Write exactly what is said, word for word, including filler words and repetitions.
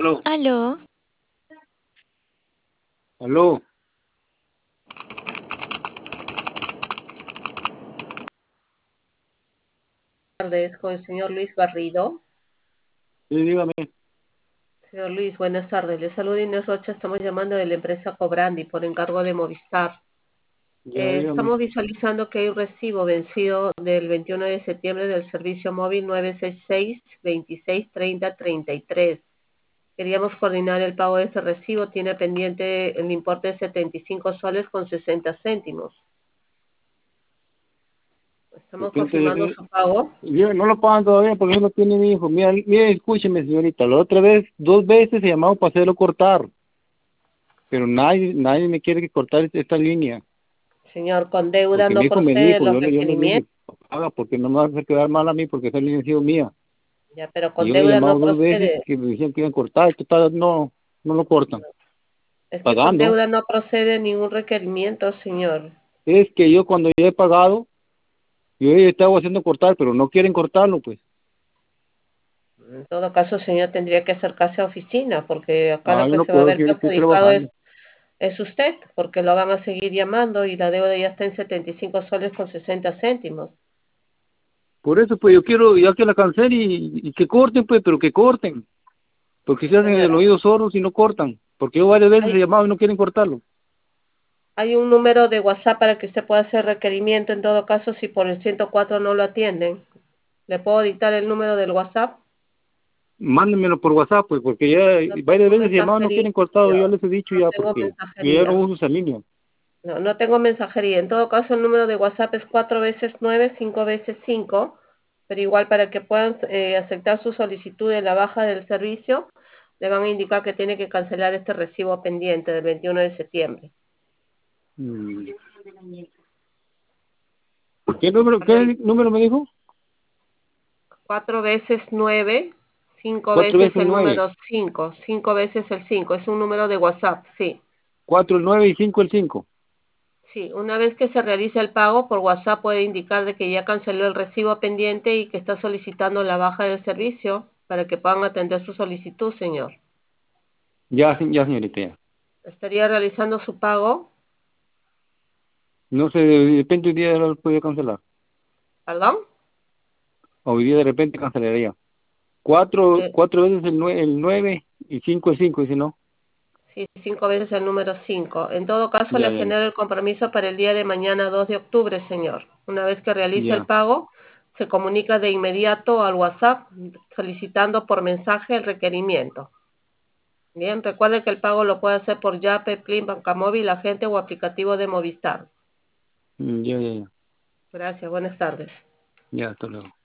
Aló, Aló, aló. Tardes con el señor Luis Garrido. Sí, dígame. Señor Luis, buenas tardes. Le saluda Inés Rocha. Estamos llamando de la empresa Cobrandi por encargo de Movistar. Ya, Eh, dígame. estamos visualizando que hay un recibo vencido del veintiuno de septiembre del servicio móvil nueve seis seis, veintiséis treinta treinta y tres. Queríamos coordinar el pago de ese recibo. Tiene pendiente el importe de setenta y cinco soles con sesenta céntimos. Estamos Repente, confirmando eh, su pago. yo- no lo pagan todavía porque no lo tiene mi hijo. Mira, mira, escúcheme, señorita. La otra vez, dos veces he llamado para hacerlo cortar, pero nadie, nadie me quiere que cortar esta línea. Señor, con deuda Porque mi no hijo me procede dijo, los yo le, yo le requerimientos. dije, haga porque no me va a hacer quedar mal a mí porque esa línea ha sido mía. Ya, pero Y con yo he deuda llamado no dos veces procede. que me decían que iban a cortar, y total, no, no lo cortan. Es que con Pagando. deuda no procede ningún requerimiento, señor. Es que yo cuando ya he pagado, yo he estado haciendo cortar, pero no quieren cortarlo, pues. En todo caso, señor, tendría que acercarse a oficina, porque acá Ah, lo yo que no se va a puedo, ver si ahorita estoy perjudicado es, trabajando. es usted, porque lo van a seguir llamando y la deuda ya está en setenta y cinco soles con sesenta céntimos. Por eso, pues yo quiero ya que la cancelen y, y que corten, pues, pero que corten. Porque se hacen el Señora, oído sordos y no cortan. Porque yo varias veces he hay, llamado y no quieren cortarlo. hay un número de WhatsApp para que usted pueda hacer requerimiento, en todo caso, si por el ciento cuatro no lo atienden. ¿Le puedo dictar el número del WhatsApp? Mándenmelo por WhatsApp, pues, porque ya No varias tengo veces he llamado y no mensajería, quieren cortado. Yo señor. les he dicho No ya, tengo porque yo ya no mensajería. uso esa línea. No, no tengo mensajería. En todo caso, el número de WhatsApp es cuatro veces nueve, cinco veces cinco, pero igual para que puedan eh, aceptar su solicitud de la baja del servicio, le van a indicar que tiene que cancelar este recibo pendiente del veintiuno de septiembre. Mm. ¿Qué número, Vale. qué número me dijo? cuatro veces nueve, cinco Cuatro veces veces el el nueve. número cinco, cinco veces el cinco. Es un número de WhatsApp, sí. Cuatro el nueve y cinco el cinco. Sí, una vez que se realice el pago por WhatsApp puede indicar de que ya canceló el recibo pendiente y que está solicitando la baja del servicio para que puedan atender su solicitud, señor. Ya, se- ya, señorita, ya. ¿Estaría realizando su pago? No sé, de repente un día lo podía cancelar. ¿Perdón? Hoy día de repente cancelaría. Cuatro, Eh, cuatro veces el, nue- el nueve y cinco el cinco, y si no, sí, cinco veces el número cinco. En todo caso, ya, le ya, ya. genero el compromiso para el día de mañana, dos de octubre, señor. Una vez que realice el Ya. pago, se comunica de inmediato al WhatsApp solicitando por mensaje el requerimiento. Bien, recuerde que el pago lo puede hacer por Yape, Plin, Bancamóvil, agente o aplicativo de Movistar. Mm, ya, ya, ya. Gracias, buenas tardes. Ya, hasta luego.